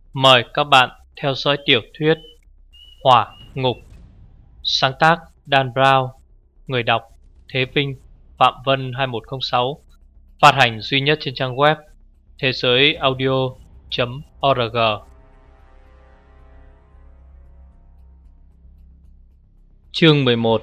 Mời các bạn theo dõi tiểu thuyết Hỏa Ngục. Sáng tác Dan Brown. Người đọc Thế Vinh, Phạm Vân 2106. Phát hành duy nhất trên trang web thế giới audio.org. Chương 11.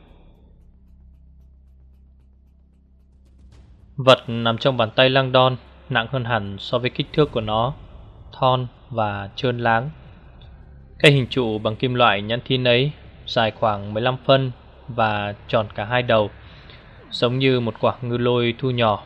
Vật nằm trong bàn tay Langdon nặng hơn hẳn so với kích thước của nó, thon và trơn láng. Cái hình trụ bằng kim loại nhẵn thín ấy dài khoảng 15 phân và tròn cả hai đầu, giống như một quả ngư lôi thu nhỏ.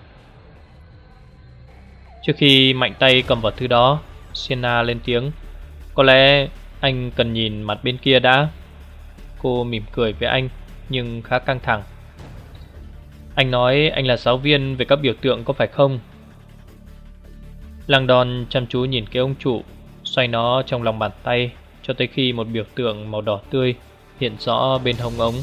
Trước khi mạnh tay cầm vào thứ đó, Sienna lên tiếng: "Có lẽ anh cần nhìn mặt bên kia đã." Cô mỉm cười với anh nhưng khá căng thẳng. "Anh nói anh là giáo viên về các biểu tượng có phải không?" Langdon chăm chú nhìn cái ống trụ, xoay nó trong lòng bàn tay cho tới khi một biểu tượng màu đỏ tươi hiện rõ bên hông ống.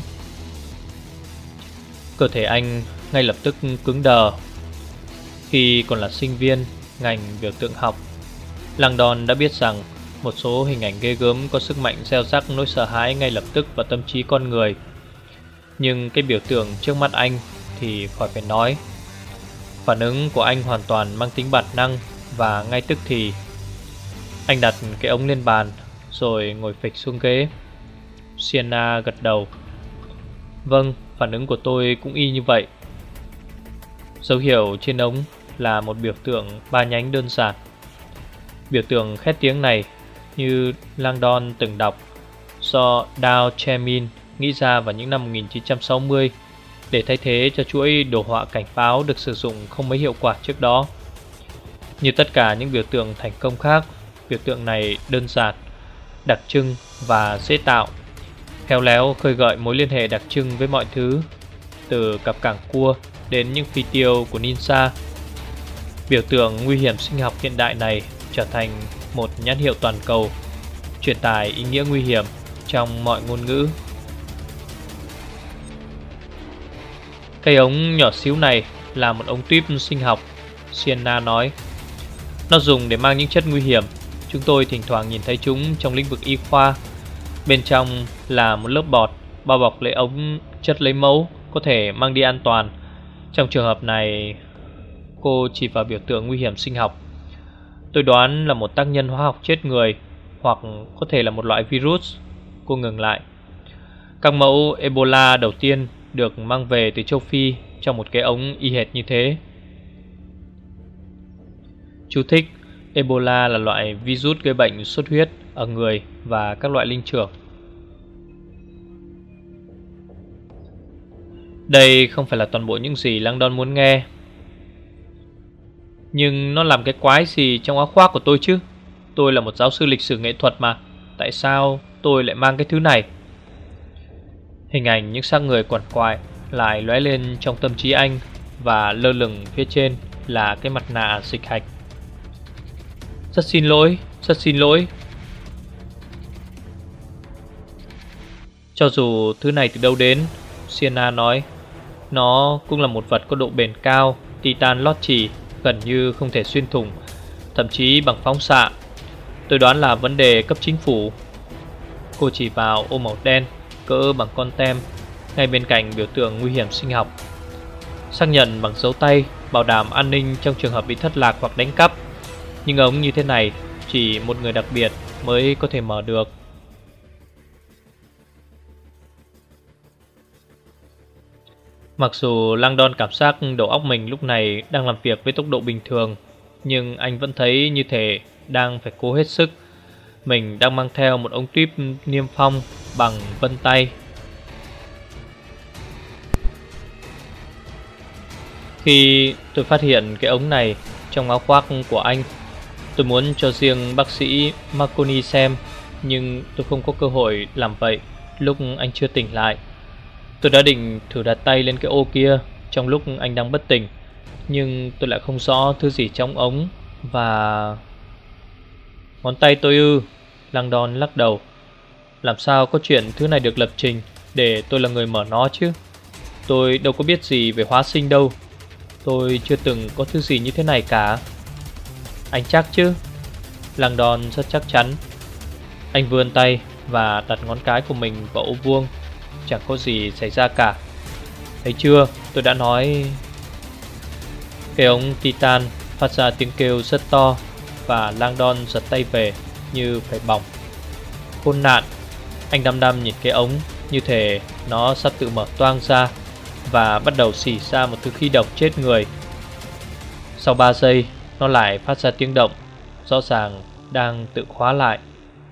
Cơ thể anh ngay lập tức cứng đờ. Khi còn là sinh viên ngành biểu tượng học, Langdon đã biết rằng một số hình ảnh ghê gớm có sức mạnh gieo rắc nỗi sợ hãi ngay lập tức vào tâm trí con người. Nhưng cái biểu tượng trước mắt anh thì khỏi phải nói. Phản ứng của anh hoàn toàn mang tính bản năng và ngay tức thì. Anh đặt cái ống lên bàn rồi ngồi phịch xuống ghế. Sienna gật đầu. "Vâng, phản ứng của tôi cũng y như vậy." Dấu hiệu trên ống là một biểu tượng ba nhánh đơn giản. Biểu tượng khét tiếng này, như Langdon từng đọc, do Dow Chemin nghĩ ra vào những năm 1960 để thay thế cho chuỗi đồ họa cảnh báo được sử dụng không mấy hiệu quả trước đó. Như tất cả những biểu tượng thành công khác, biểu tượng này đơn giản, đặc trưng và dễ tạo, khéo léo khơi gợi mối liên hệ đặc trưng với mọi thứ, từ cặp cảng cua đến những phi tiêu của ninja. Biểu tượng nguy hiểm sinh học hiện đại này trở thành một nhãn hiệu toàn cầu, truyền tải ý nghĩa nguy hiểm trong mọi ngôn ngữ. Cây ống nhỏ xíu này là một ống tuyếp sinh học, Sienna nói. Nó dùng để mang những chất nguy hiểm. Chúng tôi thỉnh thoảng nhìn thấy chúng trong lĩnh vực y khoa. Bên trong là một lớp bọt bao bọc lấy ống chất lấy mẫu, có thể mang đi an toàn. Trong trường hợp này, cô chỉ vào biểu tượng nguy hiểm sinh học. Tôi đoán là một tác nhân hóa học chết người, hoặc có thể là một loại virus. Cô ngừng lại. Các mẫu Ebola đầu tiên được mang về từ châu Phi trong một cái ống y hệt như thế. Chú thích: Ebola là loại virus gây bệnh xuất huyết ở người và các loại linh trưởng. Đây không phải là toàn bộ những gì Langdon muốn nghe. Nhưng nó làm cái quái gì trong áo khoác của tôi chứ? Tôi là một giáo sư lịch sử nghệ thuật mà. Tại sao tôi lại mang cái thứ này? Hình ảnh những xác người quằn quại lại lóe lên trong tâm trí anh, và lơ lửng phía trên là cái mặt nạ dịch hạch. Rất xin lỗi, rất xin lỗi. Cho dù thứ này từ đâu đến, Sienna nói, nó cũng là một vật có độ bền cao, titan lót chì, gần như không thể xuyên thủng, thậm chí bằng phóng xạ. Tôi đoán là vấn đề cấp chính phủ. Cô chỉ vào ô màu đen cỡ bằng con tem ngay bên cạnh biểu tượng nguy hiểm sinh học. Xác nhận bằng dấu tay, bảo đảm an ninh trong trường hợp bị thất lạc hoặc đánh cắp. Nhưng ống như thế này chỉ một người đặc biệt mới có thể mở được. Mặc dù Langdon cảm giác đầu óc mình lúc này đang làm việc với tốc độ bình thường, nhưng anh vẫn thấy như thể đang phải cố hết sức. Mình đang mang theo một ống tuyếp niêm phong bằng vân tay. Khi tôi phát hiện cái ống này trong áo khoác của anh, tôi muốn cho riêng bác sĩ Marconi xem, nhưng tôi không có cơ hội làm vậy lúc anh chưa tỉnh lại. Tôi đã định thử đặt tay lên cái ô kia trong lúc anh đang bất tỉnh, nhưng tôi lại không rõ thứ gì trong ống và... Ngón tay tôi ư? Langdon lắc đầu. Làm sao có chuyện thứ này được lập trình để tôi là người mở nó chứ? Tôi đâu có biết gì về hóa sinh đâu. Tôi chưa từng có thứ gì như thế này cả. Anh chắc chứ? Langdon rất chắc chắn. Anh vươn tay và đặt ngón cái của mình vào ô vuông. Chẳng có gì xảy ra cả. Thấy chưa, tôi đã nói. Cái ống titan phát ra tiếng kêu rất to và Langdon giật tay về như phải bỏng. Khốn nạn. Anh đăm đăm nhìn cái ống như thể nó sắp tự mở toang ra và bắt đầu xỉ ra một thứ khí độc chết người. Sau 3 giây, nó lại phát ra tiếng động, rõ ràng đang tự khóa lại.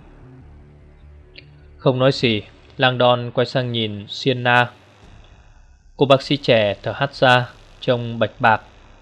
Không nói gì, Langdon quay sang nhìn Sienna. Cô bác sĩ trẻ thở hắt ra, trông bạch bạc.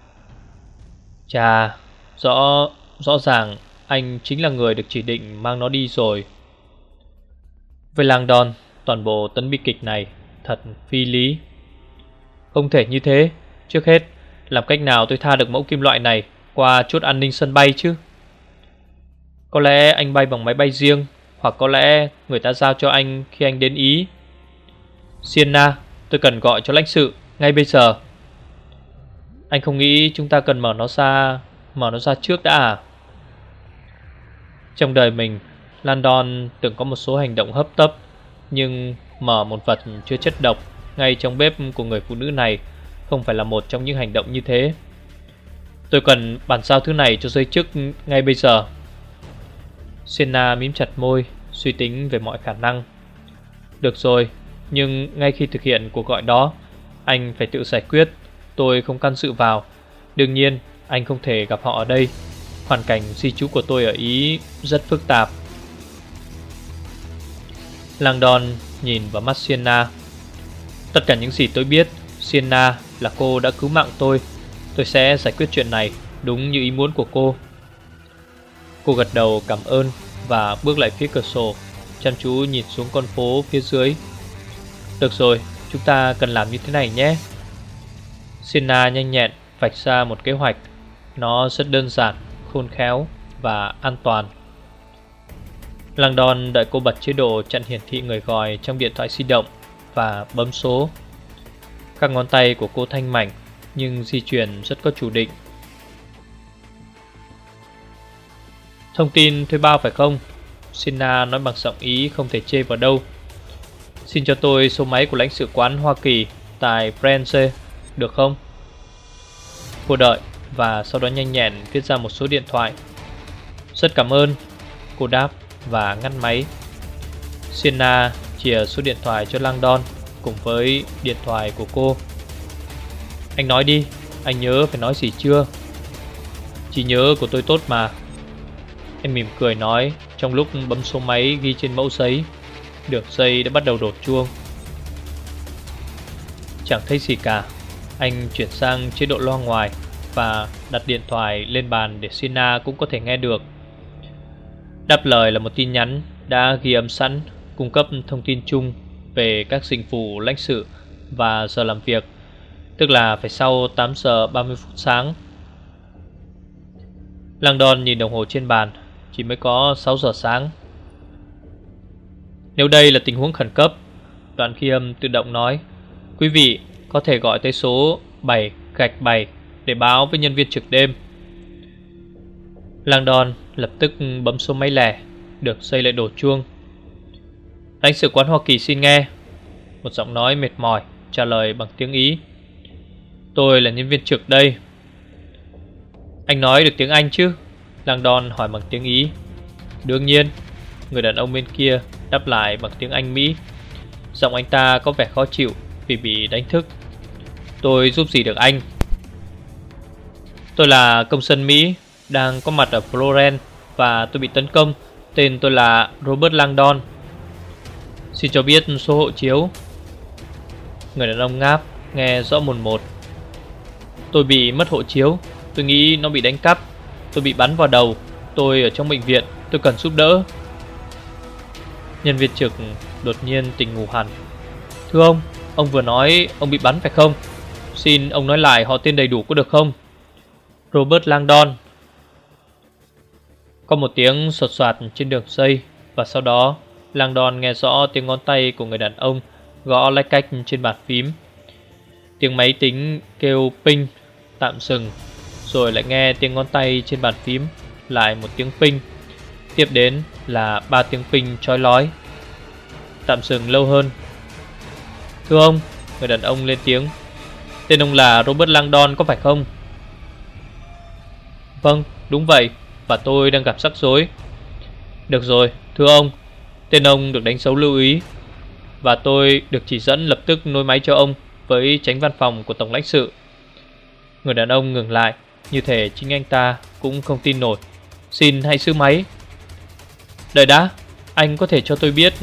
Chà, rõ ràng anh chính là người được chỉ định mang nó đi rồi. Với Langdon, toàn bộ tấn bi kịch này thật phi lý. Không thể như thế. Trước hết, làm cách nào tôi tha được mẫu kim loại này qua chốt an ninh sân bay chứ? Có lẽ anh bay bằng máy bay riêng, hoặc có lẽ người ta giao cho anh khi anh đến Ý. Sienna, tôi cần gọi cho lãnh sự ngay bây giờ. Anh không nghĩ chúng ta cần mở nó ra trước đã à? Trong đời mình, Langdon từng có một số hành động hấp tấp, nhưng mở một vật chứa chất độc ngay trong bếp của người phụ nữ này không phải là một trong những hành động như thế. Tôi cần bàn giao thứ này cho giới chức ngay bây giờ. Sienna mím chặt môi, suy tính về mọi khả năng. Được rồi, nhưng ngay khi thực hiện cuộc gọi đó, anh phải tự giải quyết. Tôi không can dự vào. Đương nhiên, anh không thể gặp họ ở đây. Hoàn cảnh di trú của tôi ở Ý rất phức tạp. Langdon nhìn vào mắt Sienna. Tất cả những gì tôi biết, Sienna, là cô đã cứu mạng tôi. Tôi sẽ giải quyết chuyện này đúng như ý muốn của cô. Cô gật đầu cảm ơn và bước lại phía cửa sổ, chăm chú nhìn xuống con phố phía dưới. Được rồi, chúng ta cần làm như thế này nhé. Sienna nhanh nhẹn vạch ra một kế hoạch. Nó rất đơn giản, khôn khéo và an toàn. Langdon đợi cô bật chế độ chặn hiển thị người gọi trong điện thoại di động và bấm số. Các ngón tay của cô thanh mảnh nhưng di chuyển rất có chủ định. Thông tin thuê bao phải không? Sienna nói bằng giọng Ý không thể chê vào đâu. Xin cho tôi số máy của lãnh sự quán Hoa Kỳ tại France, được không? Cô đợi và sau đó nhanh nhẹn viết ra một số điện thoại. Rất cảm ơn, cô đáp và ngắt máy. Sienna chìa số điện thoại cho Langdon cùng với điện thoại của cô. Anh nói đi, anh nhớ phải nói gì chưa? Trí nhớ của tôi tốt mà. Anh mỉm cười nói trong lúc bấm số máy ghi trên mẫu giấy. Đường dây đã bắt đầu đổ chuông. Chẳng thấy gì cả. Anh chuyển sang chế độ loa ngoài và đặt điện thoại lên bàn để Sienna cũng có thể nghe được. Đáp lời là một tin nhắn đã ghi âm sẵn, cung cấp thông tin chung về các dịch vụ lãnh sự và giờ làm việc, tức là phải sau 8 giờ 30 phút sáng. Langdon nhìn đồng hồ trên bàn, chỉ mới có 6 giờ sáng. Nếu đây là tình huống khẩn cấp, đoạn ghi âm tự động nói, quý vị có thể gọi tới số 7-7 để báo với nhân viên trực đêm. Langdon lập tức bấm số máy lẻ. Được dây lại đổ chuông. Lãnh sự quán Hoa Kỳ xin nghe. Một giọng nói mệt mỏi trả lời bằng tiếng Ý. Tôi là nhân viên trực đây. Anh nói được tiếng Anh chứ? Langdon hỏi bằng tiếng Ý. Đương nhiên. Người đàn ông bên kia đáp lại bằng tiếng Anh Mỹ. Giọng anh ta có vẻ khó chịu vì bị đánh thức. Tôi giúp gì được anh? Tôi là công dân Mỹ đang có mặt ở Florence và tôi bị tấn công. Tên tôi là Robert Langdon. Xin cho biết số hộ chiếu. Người đàn ông ngáp, nghe rõ mồn một. Tôi bị mất hộ chiếu. Tôi nghĩ nó bị đánh cắp. Tôi bị bắn vào đầu. Tôi ở trong bệnh viện. Tôi cần giúp đỡ. Nhân viên trực đột nhiên tỉnh ngủ hẳn. Thưa ông vừa nói ông bị bắn phải không? Xin ông nói lại họ tên đầy đủ có được không? Robert Langdon. Có một tiếng sột soạt trên đường dây, và sau đó Langdon nghe rõ tiếng ngón tay của người đàn ông gõ lách cách trên bàn phím. Tiếng máy tính kêu ping, tạm dừng, rồi lại nghe tiếng ngón tay trên bàn phím lại một tiếng ping. Tiếp đến là 3 tiếng ping chói lói. Tạm dừng lâu hơn. Thưa ông, người đàn ông lên tiếng. Tên ông là Robert Langdon có phải không? Vâng, đúng vậy. Và tôi đang gặp rắc rối. Được rồi, thưa ông, tên ông được đánh dấu lưu ý, và tôi được chỉ dẫn lập tức nối máy cho ông với chánh văn phòng của tổng lãnh sự. Người đàn ông ngừng lại, như thể chính anh ta cũng không tin nổi. Xin hãy giữ máy. Đợi đã, anh có thể cho tôi biết.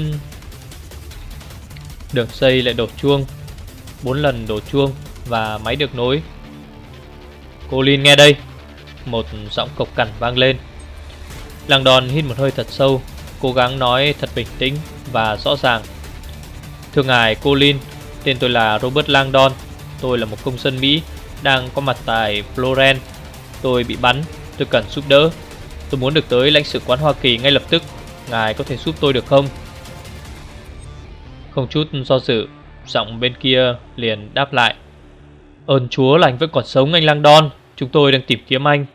Đường dây lại đổ chuông. 4 lần đổ chuông và máy được nối. Colin nghe đây, một giọng cộc cằn vang lên. Langdon hít một hơi thật sâu, cố gắng nói thật bình tĩnh và rõ ràng. Thưa ngài Colin, tên tôi là Robert Langdon. Tôi là một công dân Mỹ đang có mặt tại Florence. Tôi bị bắn, tôi cần giúp đỡ. Tôi muốn được tới lãnh sự quán Hoa Kỳ ngay lập tức. Ngài có thể giúp tôi được không? Không chút do dự, giọng bên kia liền đáp lại. Ơn Chúa là anh vẫn còn sống, anh Langdon. Chúng tôi đang tìm kiếm anh.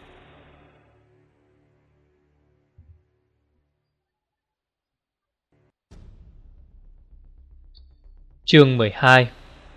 Chương 12.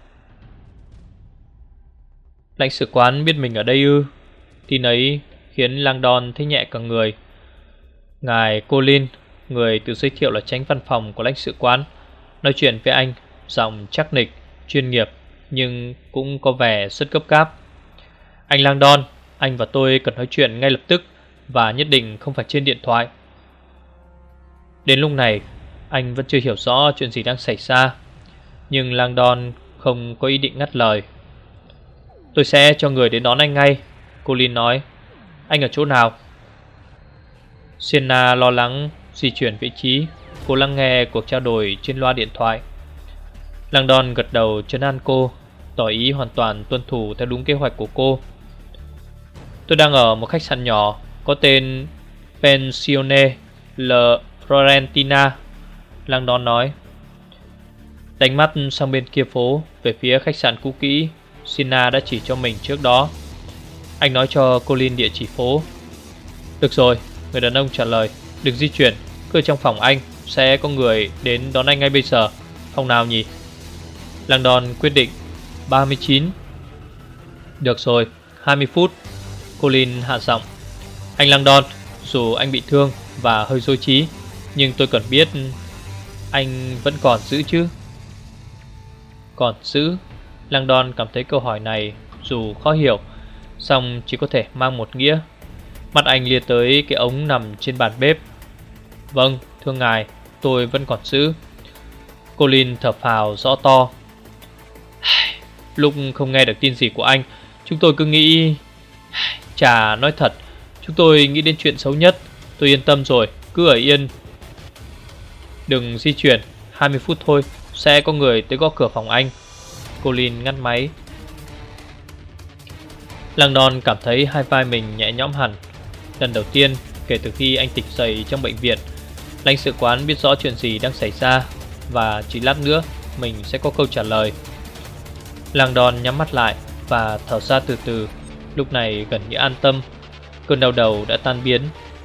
Lãnh sự quán biết mình ở đây ư? Tin ấy khiến Langdon thấy nhẹ cả người. Ngài Colin, người tự giới thiệu là chánh văn phòng của lãnh sự quán, nói chuyện với anh, giọng chắc nịch, chuyên nghiệp, nhưng cũng có vẻ rất gấp gáp. Anh Langdon, anh và tôi cần nói chuyện ngay lập tức, và nhất định không phải trên điện thoại. Đến lúc này, anh vẫn chưa hiểu rõ chuyện gì đang xảy ra, nhưng Langdon không có ý định ngắt lời. Tôi sẽ cho người đến đón anh ngay, Colin nói. Anh ở chỗ nào? Sienna lo lắng di chuyển vị trí. Cô lắng nghe cuộc trao đổi trên loa điện thoại. Langdon gật đầu trấn an cô, tỏ ý hoàn toàn tuân thủ theo đúng kế hoạch của cô. Tôi đang ở một khách sạn nhỏ có tên Pensione La Florentina, Langdon nói. Đánh mắt sang bên kia phố, về phía khách sạn cũ kỹ Sienna đã chỉ cho mình trước đó. Anh nói cho Colin địa chỉ phố. Được rồi, người đàn ông trả lời. Đừng di chuyển, cứ ở trong phòng anh. Sẽ có người đến đón anh ngay bây giờ. Phòng nào nhỉ? Langdon quyết định. 39. Được rồi, 20 phút. Colin hạ giọng. Anh Langdon, dù anh bị thương và hơi rối trí, nhưng tôi cần biết anh vẫn còn giữ chứ? Còn giữ? Langdon cảm thấy câu hỏi này dù khó hiểu, song chỉ có thể mang một nghĩa. Mắt anh lia tới cái ống nằm trên bàn bếp. Vâng, thưa ngài, tôi vẫn còn giữ. Colin thở phào rõ to. Lúc không nghe được tin gì của anh, chúng tôi cứ nghĩ... Chà, nói thật, chúng tôi nghĩ đến chuyện xấu nhất. Tôi yên tâm rồi, cứ ở yên. Đừng di chuyển, 20 phút thôi, sẽ có người tới gõ cửa phòng anh. Colin ngắt máy. Langdon cảm thấy hai vai mình nhẹ nhõm hẳn. Lần đầu tiên kể từ khi anh tỉnh dậy trong bệnh viện, lãnh sự quán biết rõ chuyện gì đang xảy ra, và chỉ lát nữa mình sẽ có câu trả lời. Langdon nhắm mắt lại và thở ra từ từ. Lúc này gần như an tâm. Cơn đau đầu đã tan biến.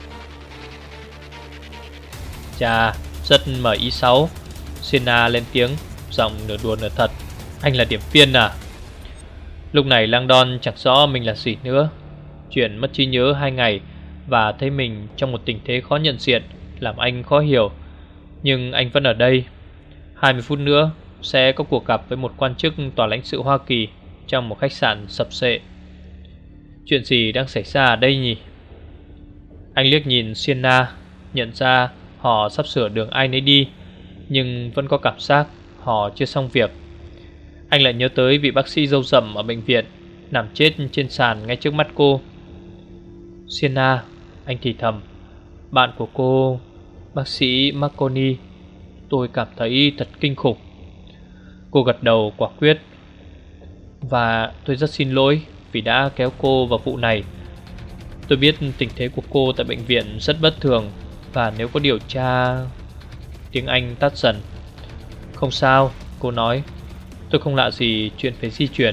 Chà, rất mở ý 6. Sienna lên tiếng, giọng nửa đùa nửa thật. Anh là điệp viên à? Lúc này Langdon chẳng rõ mình là gì nữa. Chuyện mất trí nhớ 2 ngày và thấy mình trong một tình thế khó nhận diện làm anh khó hiểu. Nhưng anh vẫn ở đây. 20 phút nữa sẽ có cuộc gặp với một quan chức tòa lãnh sự Hoa Kỳ trong một khách sạn sập xệ. Chuyện gì đang xảy ra ở đây nhỉ? Anh liếc nhìn Sienna, nhận ra họ sắp sửa đường ai nấy đi, nhưng vẫn có cảm giác họ chưa xong việc. Anh lại nhớ tới vị bác sĩ râu rậm ở bệnh viện, nằm chết trên sàn ngay trước mắt cô. Sienna, anh thì thầm, bạn của cô, bác sĩ Marconi, tôi cảm thấy thật kinh khủng. Cô gật đầu quả quyết. Và tôi rất xin lỗi vì đã kéo cô vào vụ này. Tôi biết tình thế của cô tại bệnh viện rất bất thường, và nếu có điều tra... Tiếng Anh tắt dần. Không sao, cô nói. Tôi không lạ gì chuyện phải di chuyển.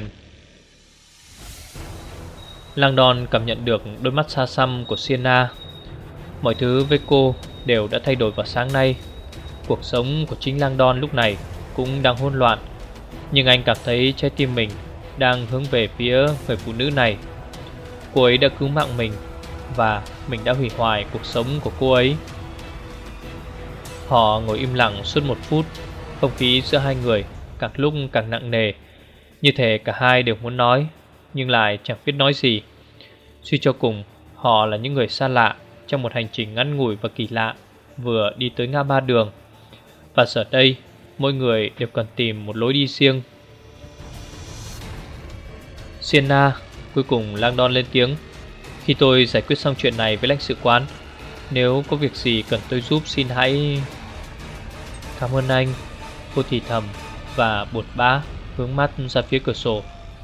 Langdon cảm nhận được đôi mắt xa xăm của Sienna. Mọi thứ với cô đều đã thay đổi vào sáng nay. Cuộc sống của chính Langdon lúc này cũng đang hỗn loạn, nhưng anh cảm thấy trái tim mình đang hướng về phía người phụ nữ này. Cô ấy đã cứu mạng mình, và mình đã hủy hoại cuộc sống của cô ấy. Họ ngồi im lặng suốt 1 phút. Không khí giữa hai người càng lúc càng nặng nề, như thể cả hai đều muốn nói, nhưng lại chẳng biết nói gì. Suy cho cùng, họ là những người xa lạ trong một hành trình ngắn ngủi và kỳ lạ, vừa đi tới ngã ba đường. Và giờ đây, mỗi người đều cần tìm một lối đi riêng. Sienna, cuối cùng Langdon lên tiếng. Khi tôi giải quyết xong chuyện này với lãnh sự quán, nếu có việc gì cần tôi giúp xin hãy... Cảm ơn anh, cô thì thầm và buồn bã hướng mắt ra phía cửa sổ.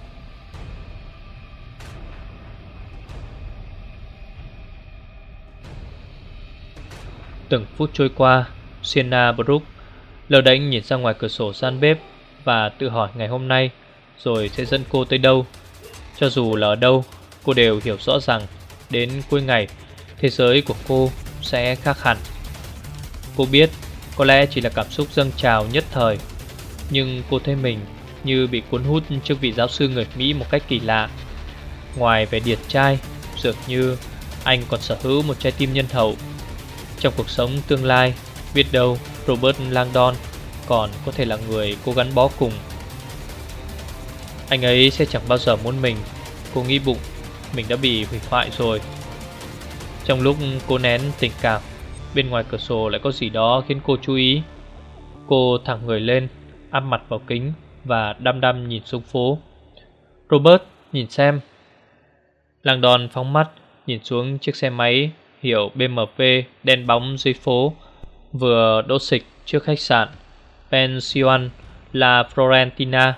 Từng phút trôi qua, Sienna Brooke lờ đễnh nhìn ra ngoài cửa sổ gian bếp và tự hỏi ngày hôm nay rồi sẽ dẫn cô tới đâu. Cho dù là ở đâu, cô đều hiểu rõ rằng đến cuối ngày, thế giới của cô sẽ khác hẳn. Cô biết có lẽ chỉ là cảm xúc dâng trào nhất thời, nhưng cô thấy mình như bị cuốn hút trước vị giáo sư người Mỹ một cách kỳ lạ. Ngoài vẻ điển trai, dường như anh còn sở hữu một trái tim nhân hậu. Trong cuộc sống tương lai, biết đâu Robert Langdon còn có thể là người cô gắn bó cùng. Anh ấy sẽ chẳng bao giờ muốn mình. Cô nghĩ bụng, mình đã bị hủy hoại rồi. Trong lúc cô nén tình cảm, bên ngoài cửa sổ lại có gì đó khiến cô chú ý. Cô thẳng người lên, áp mặt vào kính và đăm đăm nhìn xuống phố. Robert, nhìn xem. Langdon phóng mắt nhìn xuống chiếc xe máy hiệu BMW đen bóng dưới phố, vừa đỗ xịch trước khách sạn Pension La Florentina.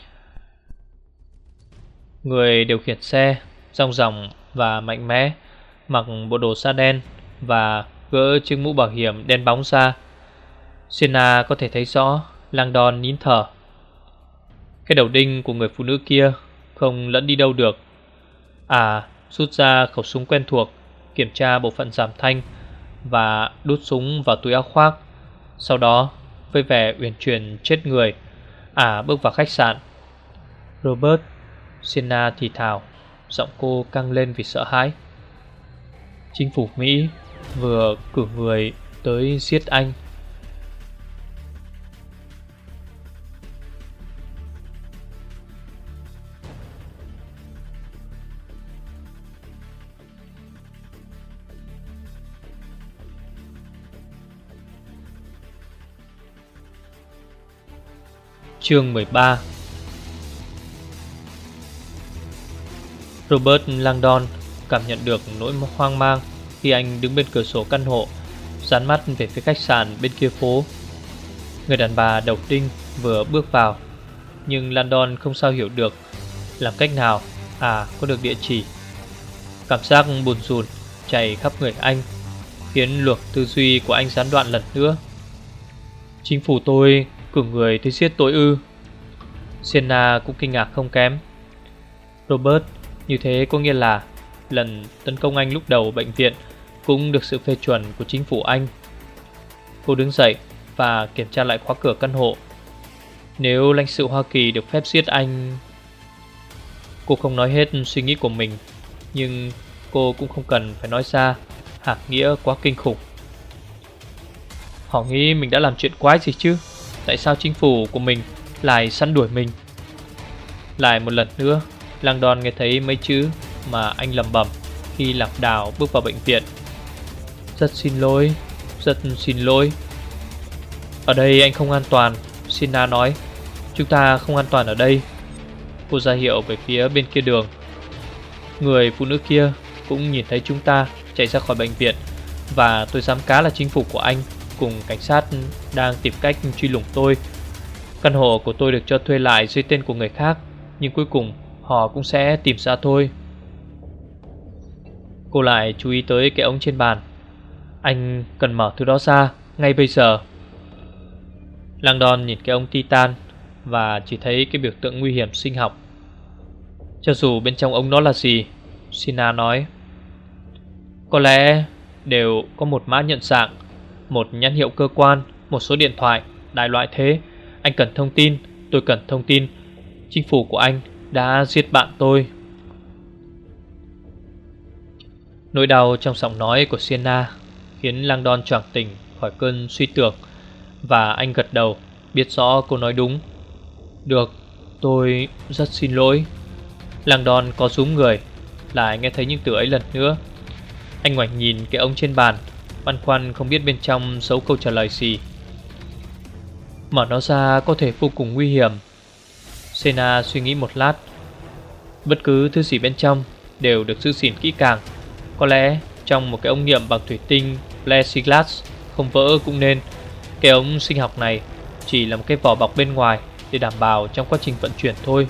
Người điều khiển xe dong dỏng và mạnh mẽ, mặc bộ đồ da đen và gỡ chiếc mũ bảo hiểm đen bóng ra. Sienna có thể thấy rõ Langdon nín thở. Cái đầu đinh của người phụ nữ kia không lẫn đi đâu được. Rút ra khẩu súng quen thuộc, kiểm tra bộ phận giảm thanh và đút súng vào túi áo khoác. Sau đó, với vẻ uyển chuyển chết người, bước vào khách sạn. Robert, Sienna thì thào, giọng cô căng lên vì sợ hãi. Chính phủ Mỹ vừa cử người tới giết anh. Chương 13. Robert Langdon cảm nhận được nỗi hoang mang khi anh đứng bên cửa sổ căn hộ, dán mắt về phía khách sạn bên kia phố. Người đàn bà đầu đinh vừa bước vào, nhưng Langdon không sao hiểu được làm cách nào có được địa chỉ. Cảm giác buồn rùn chảy khắp người anh, khiến luồng tư duy của anh gián đoạn lần nữa. Chính phủ tôi cử người tới giết tôi ư? Sienna cũng kinh ngạc không kém. Robert, như thế có nghĩa là lần tấn công anh lúc đầu ở bệnh viện cũng được sự phê chuẩn của chính phủ Anh. Cô đứng dậy và kiểm tra lại khóa cửa căn hộ. Nếu lãnh sự Hoa Kỳ được phép giết anh... Cô không nói hết suy nghĩ của mình, nhưng cô cũng không cần phải nói ra hàm nghĩa quá kinh khủng. Họ nghĩ mình đã làm chuyện quái gì chứ? Tại sao chính phủ của mình lại săn đuổi mình? Lại một lần nữa, Langdon nghe thấy mấy chữ mà anh lẩm bẩm khi lạc đảo bước vào bệnh viện. Rất xin lỗi, rất xin lỗi. Ở đây anh không an toàn, Sienna nói. Chúng ta không an toàn ở đây. Cô ra hiệu về phía bên kia đường. Người phụ nữ kia cũng nhìn thấy chúng ta chạy ra khỏi bệnh viện, và tôi dám cá là chính phủ của anh cùng cảnh sát đang tìm cách truy lùng tôi. Căn hộ của tôi được cho thuê lại dưới tên của người khác, nhưng cuối cùng họ cũng sẽ tìm ra thôi. Cô lại chú ý tới cái ống trên bàn. Anh cần mở thứ đó ra ngay bây giờ. Langdon nhìn cái ống titan và chỉ thấy cái biểu tượng nguy hiểm sinh học. Cho dù bên trong ống đó là gì, Sienna nói, có lẽ đều có một mã nhận dạng một nhãn hiệu cơ quan, một số điện thoại, đại loại thế. Anh cần thông tin, tôi cần thông tin. Chính phủ của anh đã giết bạn tôi. Nỗi đau trong giọng nói của Sienna khiến Langdon choàng tỉnh khỏi cơn suy tưởng, và anh gật đầu, biết rõ cô nói đúng. Được, tôi rất xin lỗi. Langdon có rúm người, lại nghe thấy những từ ấy lần nữa. Anh ngoảnh nhìn cái ống trên bàn, băn khoăn không biết bên trong giấu câu trả lời gì. Mở nó ra có thể vô cùng nguy hiểm. Sienna suy nghĩ một lát. Bất cứ thứ gì bên trong đều được giữ gìn kỹ càng. Có lẽ trong một cái ống nghiệm bằng thủy tinh plexiglass không vỡ cũng nên. Cái ống sinh học này chỉ là một cái vỏ bọc bên ngoài để đảm bảo trong quá trình vận chuyển thôi.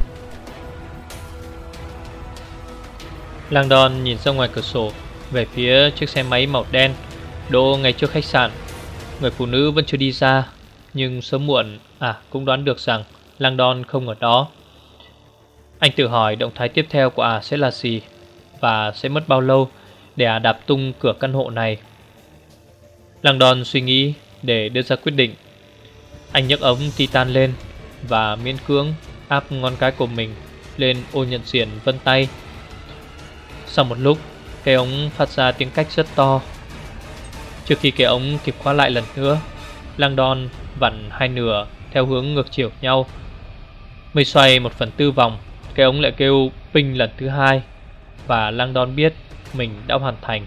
Langdon nhìn ra ngoài cửa sổ về phía chiếc xe máy màu đen đỗ ngay trước khách sạn. Người phụ nữ vẫn chưa đi ra, nhưng sớm muộn cũng đoán được rằng Langdon không ở đó. Anh tự hỏi động thái tiếp theo của sẽ là gì, và sẽ mất bao lâu để đạp tung cửa căn hộ này. Langdon suy nghĩ để đưa ra quyết định. Anh nhấc ống titan lên và miễn cưỡng áp ngón cái của mình lên ô nhận diện vân tay. Sau một lúc, cái ống phát ra tiếng cách rất to. Trước khi cái ống kịp khóa lại lần nữa, Langdon vặn hai nửa theo hướng ngược chiều nhau. Mới xoay 1/4 vòng, cái ống lại kêu ping lần thứ hai, và Langdon biết mình đã hoàn thành.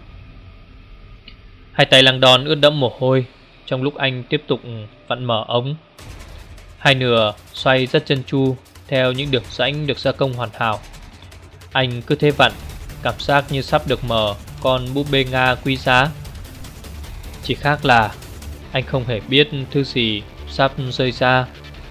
Hai tay Langdon ướt đẫm mồ hôi trong lúc anh tiếp tục vặn mở ống. Hai nửa xoay rất chân chu theo những đường rãnh được gia công hoàn hảo. Anh cứ thế vặn, cảm giác như sắp được mở con búp bê Nga quý giá. Chỉ khác là anh không hề biết thứ gì sắp rơi ra.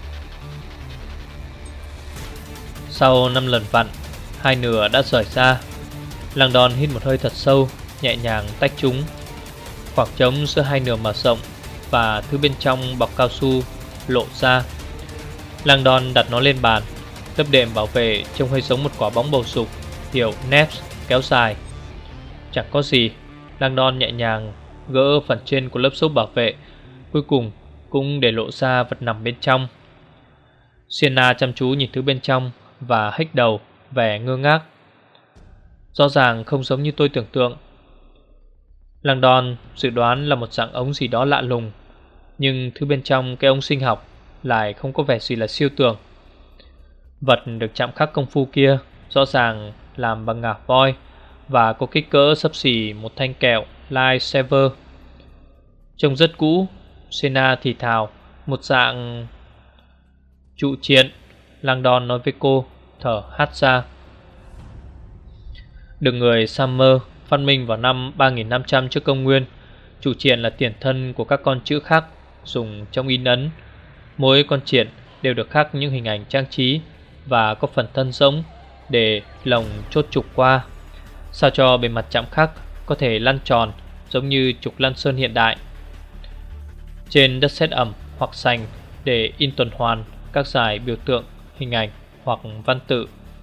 Sau 5 lần vặn, hai nửa đã rời ra. Langdon hít một hơi thật sâu, nhẹ nhàng tách chúng. Khoảng trống giữa hai nửa mở rộng, và thứ bên trong bọc cao su lộ ra. Langdon đặt nó lên bàn. Lớp đệm bảo vệ trông hơi giống một quả bóng bầu dục hiệu Neps kéo dài. Chẳng có gì. Langdon nhẹ nhàng gỡ phần trên của lớp xốp bảo vệ, cuối cùng cũng để lộ ra vật nằm bên trong. Sienna chăm chú nhìn thứ bên trong và hếch đầu, vẻ ngơ ngác. Rõ ràng không giống như tôi tưởng tượng. Langdon dự đoán là một dạng ống gì đó lạ lùng, nhưng thứ bên trong cái ống sinh học lại không có vẻ gì là siêu tưởng. Vật được chạm khắc công phu kia rõ ràng làm bằng ngà voi và có kích cỡ xấp xỉ một thanh kẹo Lightsaber. Trông rất cũ. Sienna thì thào, một dạng trụ chiến. Langdon nói với cô, thở hắt ra. Được người Summer phát minh vào năm 3500 trước công nguyên. Trụ triển là tiền thân của các con chữ khắc dùng trong in ấn. Mỗi con triển đều được khắc những hình ảnh trang trí và có phần thân rỗng để lồng chốt trục qua, sao cho bề mặt chạm khắc có thể lăn tròn giống như trục lăn sơn hiện đại. Trên đất sét ẩm hoặc sành để in tuần hoàn các dải biểu tượng, hình ảnh hoặc văn tự.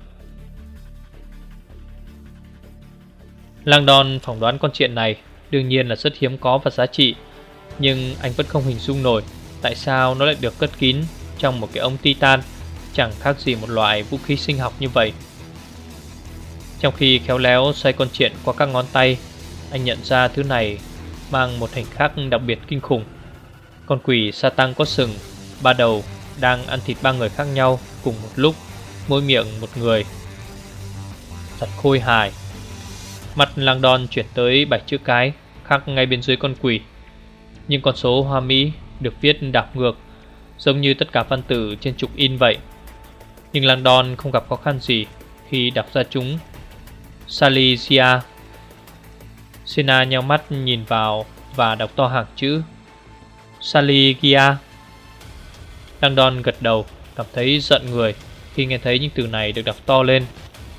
Langdon phỏng đoán con chuyện này đương nhiên là rất hiếm có và giá trị, nhưng anh vẫn không hình dung nổi tại sao nó lại được cất kín trong một cái ống titan chẳng khác gì một loại vũ khí sinh học như vậy. Trong khi khéo léo xoay con chuyện qua các ngón tay, anh nhận ra thứ này mang một hình khác đặc biệt kinh khủng. Con quỷ Satan có sừng, ba đầu, đang ăn thịt ba người khác nhau cùng một lúc, mỗi miệng một người. Thật khôi hài. Mặt Langdon chuyển tới 7 chữ cái khắc ngay bên dưới con quỷ. Nhưng con số hoa mỹ được viết đảo ngược, giống như tất cả văn tự trên trục in vậy. Nhưng Langdon không gặp khó khăn gì khi đọc ra chúng. Salizia. Sienna nheo mắt nhìn vào và đọc to hàng chữ Saligia. Langdon gật đầu, cảm thấy giận người khi nghe thấy những từ này được đọc to lên.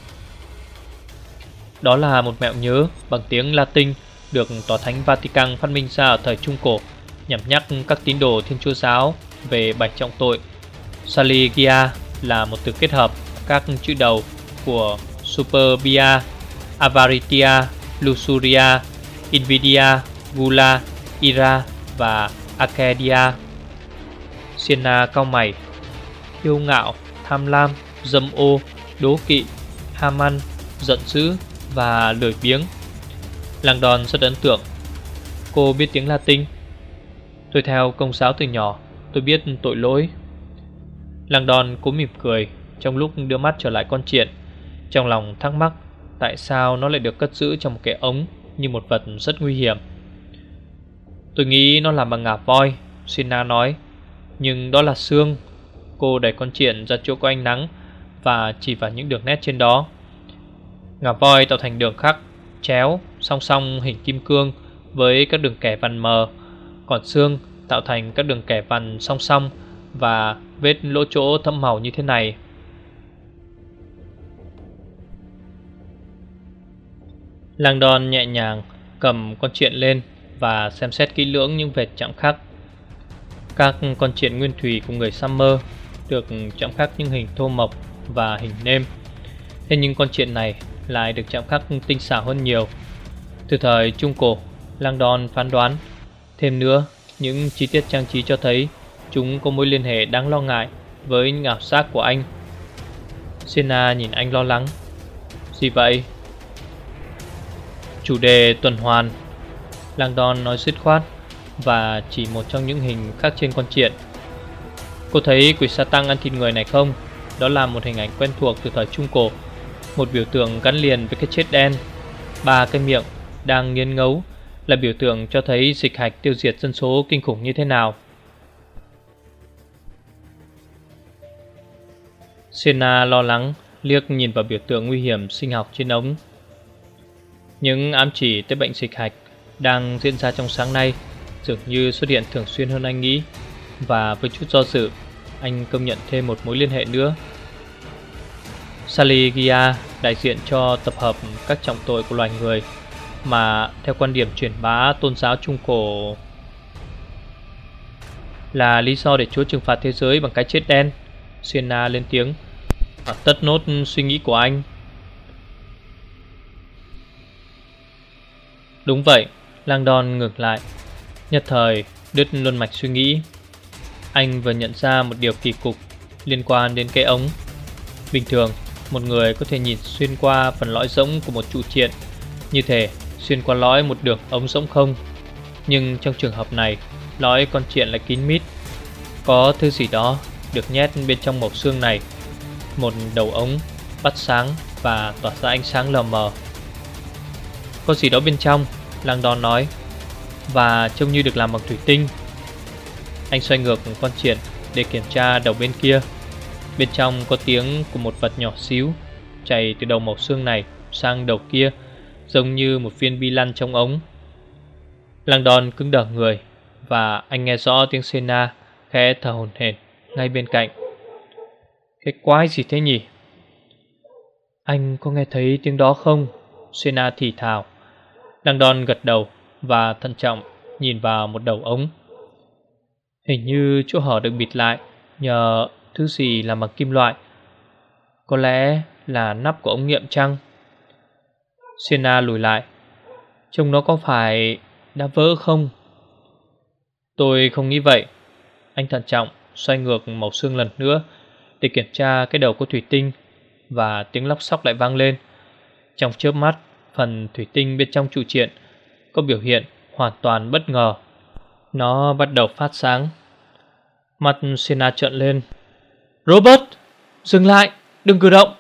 Đó là một mẹo nhớ bằng tiếng Latin được Tòa Thánh Vatican phát minh ra ở thời Trung Cổ, nhằm nhắc các tín đồ Thiên Chúa giáo về 7 trọng tội. Saligia là một từ kết hợp các chữ đầu của Superbia, Avaritia, Luxuria, Invidia, Gula, Ira và Arcadia. Sienna cau mày. Kiêu ngạo, tham lam, dâm ô, đố kỵ, ham ăn, giận dữ và lười biếng. Langdon rất ấn tượng. Cô biết tiếng Latin. Tôi theo công giáo từ nhỏ, tôi biết tội lỗi. Langdon cố mỉm cười trong lúc đưa mắt trở lại con triện, trong lòng thắc mắc tại sao nó lại được cất giữ trong một cái ống như một vật rất nguy hiểm. Tôi nghĩ nó làm bằng ngà voi, Sienna nói. Nhưng đó là xương. Cô đẩy con triện ra chỗ có ánh nắng và chỉ vào những đường nét trên đó. Ngà voi tạo thành đường khắc chéo song song hình kim cương với các đường kẻ vằn mờ, còn xương tạo thành các đường kẻ vằn song song và vết lỗ chỗ thẫm màu như thế này. Langdon nhẹ nhàng cầm con triện lên và xem xét kỹ lưỡng những vệt chạm khắc. Các con triện nguyên thủy của người Summer được chạm khắc những hình thô mộc và hình nêm. Thế nhưng con triện này lại được chạm khắc tinh xảo hơn nhiều. Từ thời Trung Cổ, Langdon phán đoán. Thêm nữa, những chi tiết trang trí cho thấy chúng có mối liên hệ đáng lo ngại với những ảo giác của anh. Sienna nhìn anh lo lắng. Gì vậy? Chủ đề tuần hoàn, Langdon nói dứt khoát và chỉ một trong những hình khắc trên con triện. Cô thấy quỷ sa tăng ăn thịt người này không? Đó là một hình ảnh quen thuộc từ thời Trung Cổ, một biểu tượng gắn liền với cái chết đen. 3 cái miệng đang nghiến ngấu là biểu tượng cho thấy dịch hạch tiêu diệt dân số kinh khủng như thế nào. Sienna lo lắng liếc nhìn vào biểu tượng nguy hiểm sinh học trên ống. Những ám chỉ tới bệnh dịch hạch đang diễn ra trong sáng nay dường như xuất hiện thường xuyên hơn anh nghĩ. Và với chút do dự, anh công nhận thêm một mối liên hệ nữa. Saligia đại diện cho tập hợp các trọng tội của loài người mà theo quan điểm truyền bá tôn giáo Trung Cổ là lý do để Chúa trừng phạt thế giới bằng cái chết đen. Sienna lên tiếng và tất nốt suy nghĩ của anh. Đúng vậy, Langdon ngược lại, nhất thời đứt luôn mạch suy nghĩ. Anh vừa nhận ra một điều kỳ cục liên quan đến cái ống. Bình thường, một người có thể nhìn xuyên qua phần lõi rỗng của một trụ triện, như thể xuyên qua lõi một đường ống rỗng không. Nhưng trong trường hợp này, lõi con triện lại kín mít. Có thứ gì đó được nhét bên trong mẩu xương này. Một đầu ống bắt sáng và tỏa ra ánh sáng lờ mờ. Có gì đó bên trong, Langdon nói, và trông như được làm bằng thủy tinh. Anh xoay ngược con triện để kiểm tra đầu bên kia. Bên trong có tiếng của một vật nhỏ xíu chảy từ đầu mẩu xương này sang đầu kia, giống như một viên bi lăn trong ống. Langdon cứng đờ người và anh nghe rõ tiếng Sienna khẽ thở hổn hển ngay bên cạnh. Cái quái gì thế nhỉ? Anh có nghe thấy tiếng đó không? Sienna thì thào. Langdon gật đầu và thận trọng nhìn vào một đầu ống. Hình như chỗ hở được bịt lại nhờ thứ gì làm bằng kim loại. Có lẽ là nắp của ống nghiệm chăng? Sienna lùi lại. Trông nó có phải đã vỡ không? Tôi không nghĩ vậy. Anh thận trọng xoay ngược mẩu xương lần nữa để kiểm tra cái đầu của thủy tinh, và tiếng lóc xóc lại vang lên. Trong chớp mắt, phần thủy tinh bên trong trụ triện có biểu hiện hoàn toàn bất ngờ. Nó bắt đầu phát sáng. Mặt Sienna trợn lên. Robert, dừng lại, đừng cử động.